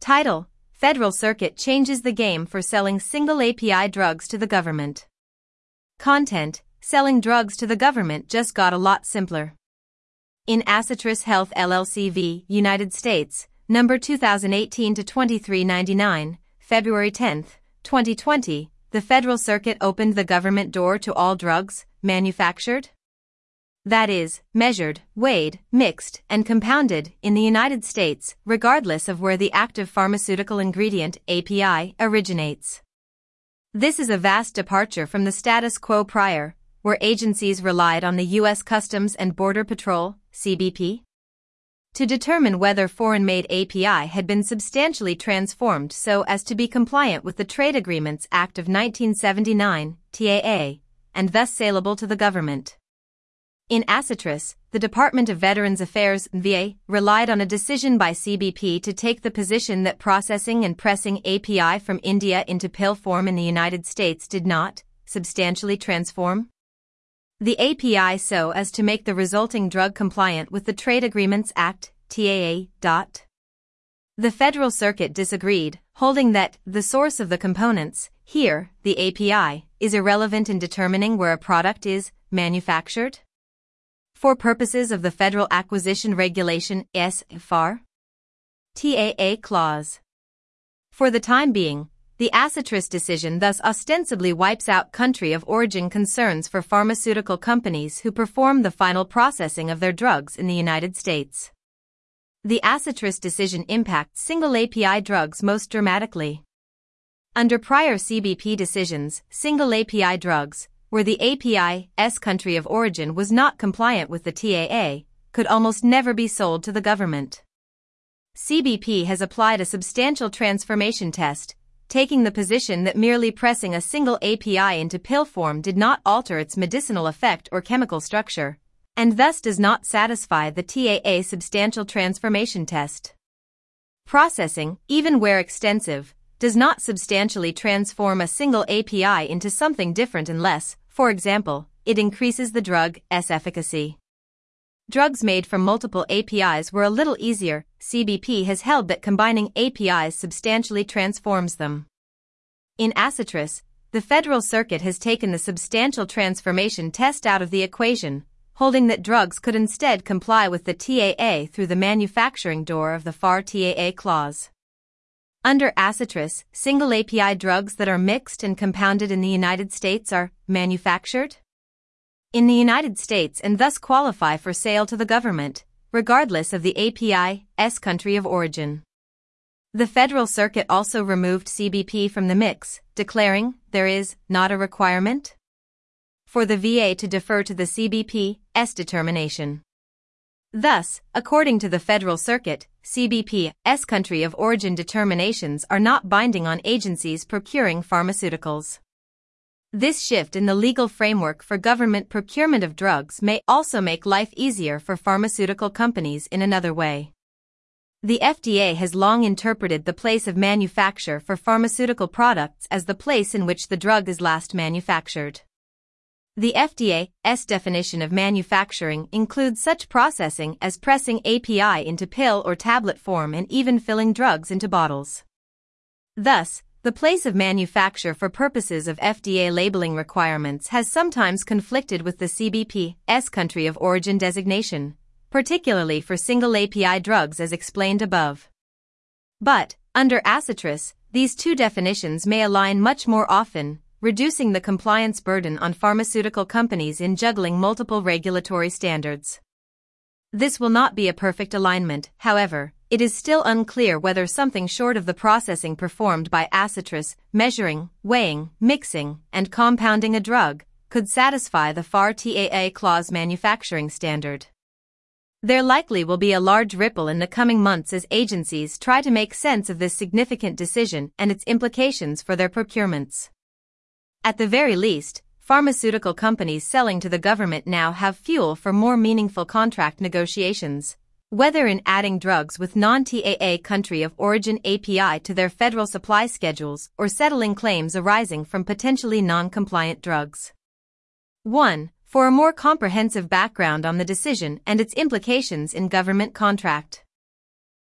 Title: Federal Circuit changes the game for selling single API drugs to the government. Content: selling drugs to the government just got a lot simpler. In Acetris Health LLC v. United States, number 2018-2399, February 10, 2020, the Federal Circuit opened the government door to all drugs manufactured, that is, measured, weighed, mixed, and compounded in the United States, regardless of where the active pharmaceutical ingredient, API, originates. This is a vast departure from the status quo prior, where agencies relied on the U.S. Customs and Border Patrol, CBP, to determine whether foreign-made API had been substantially transformed so as to be compliant with the Trade Agreements Act of 1979, TAA, and thus saleable to the government. In Acetris, the Department of Veterans Affairs, VA, relied on a decision by CBP to take the position that processing and pressing API from India into pill form in the United States did not substantially transform the API so as to make the resulting drug compliant with the Trade Agreements Act, TAA. The Federal Circuit disagreed, holding that the source of the components, here, the API, is irrelevant in determining where a product is manufactured for purposes of the Federal Acquisition Regulation, SFR, TAA clause. For the time being, the Acetris decision thus ostensibly wipes out country of origin concerns for pharmaceutical companies who perform the final processing of their drugs in the United States. The Acetris decision impacts single API drugs most dramatically. Under prior CBP decisions, single API drugs, where the API's country of origin was not compliant with the TAA, could almost never be sold to the government. CBP has applied a substantial transformation test, taking the position that merely pressing a single API into pill form did not alter its medicinal effect or chemical structure, and thus does not satisfy the TAA substantial transformation test. Processing, even where extensive, does not substantially transform a single API into something different unless, for example, it increases the drug's efficacy. Drugs made from multiple APIs were a little easier. CBP has held that combining APIs substantially transforms them. In Acetris, the Federal Circuit has taken the substantial transformation test out of the equation, holding that drugs could instead comply with the TAA through the manufacturing door of the FAR TAA clause. Under Acetris, single API drugs that are mixed and compounded in the United States are manufactured in the United States and thus qualify for sale to the government, regardless of the API's country of origin. The Federal Circuit also removed CBP from the mix, declaring there is not a requirement for the VA to defer to the CBP's determination. Thus, according to the Federal Circuit, CBP's country of origin determinations are not binding on agencies procuring pharmaceuticals. This shift in the legal framework for government procurement of drugs may also make life easier for pharmaceutical companies in another way. The FDA has long interpreted the place of manufacture for pharmaceutical products as the place in which the drug is last manufactured. The FDA's definition of manufacturing includes such processing as pressing API into pill or tablet form and even filling drugs into bottles. Thus, the place of manufacture for purposes of FDA labeling requirements has sometimes conflicted with the CBP's country of origin designation, particularly for single API drugs as explained above. But, under Acetris, these two definitions may align much more often, reducing the compliance burden on pharmaceutical companies in juggling multiple regulatory standards. This will not be a perfect alignment, however. It is still unclear whether something short of the processing performed by Acetris, measuring, weighing, mixing, and compounding a drug, could satisfy the FAR TAA clause manufacturing standard. There likely will be a large ripple in the coming months as agencies try to make sense of this significant decision and its implications for their procurements. At the very least, pharmaceutical companies selling to the government now have fuel for more meaningful contract negotiations, whether in adding drugs with non-TAA country of origin API to their federal supply schedules or settling claims arising from potentially non-compliant drugs. 1. For a more comprehensive background on the decision and its implications in government contract